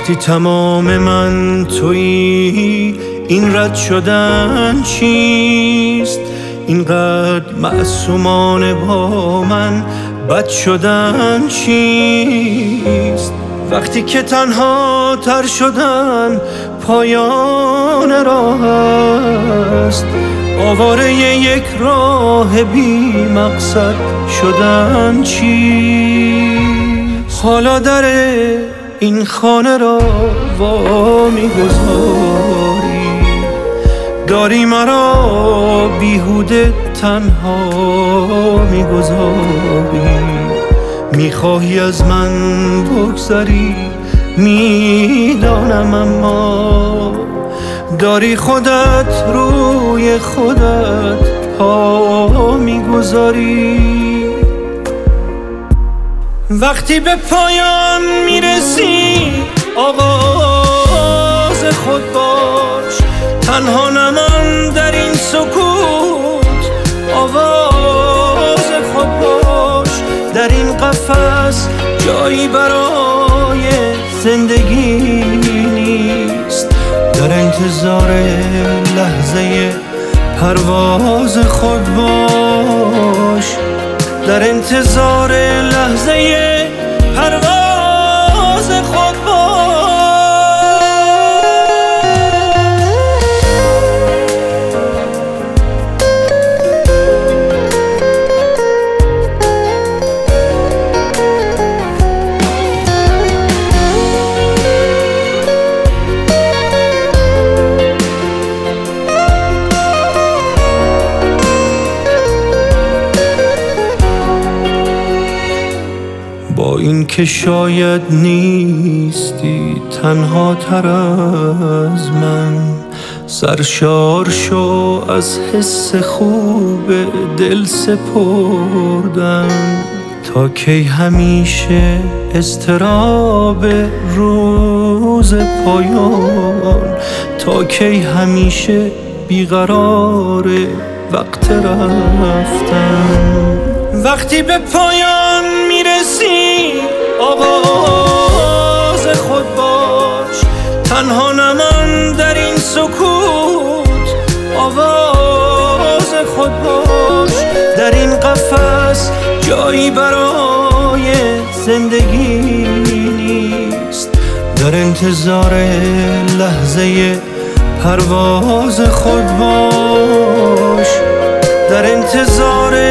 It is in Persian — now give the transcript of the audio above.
وقتی تمام من تویی، این رد شدن چیست؟ اینقدر معصومانه با من بد شدن چیست؟ وقتی که تنها تر شدن پایان راه است، آواره یک راه بی مقصد شدن چیست؟ حالا در این خانه را وا می‌گذاری، داری مرا بیهوده تنها می‌گذاری، میخواهی از من بگذری میدانم، اما داری خودت روی خودت پا میگذاری. وقتی به پایان میرسی آغاز خود باش، تنها نمان در این سکوت آواز خود باش. در این قفس جایی برای زندگی نیست، در انتظار لحظه پرواز خود باش، در انتظار لحظه پرواز خود باش. با این که شاید نیستی تنها تر از من، سرشار شو از حس خوب دل سپردن. تا کی همیشه اضطراب روز پایان، تا کی همیشه بیقرار وقت رفتن. وقتی به پایان میرسی آغاز خود باش، تنها نمان در این سکوت آواز خود باش. در این قفس جایی برای زندگی نیست، در انتظار لحظه پرواز خود باش، در انتظار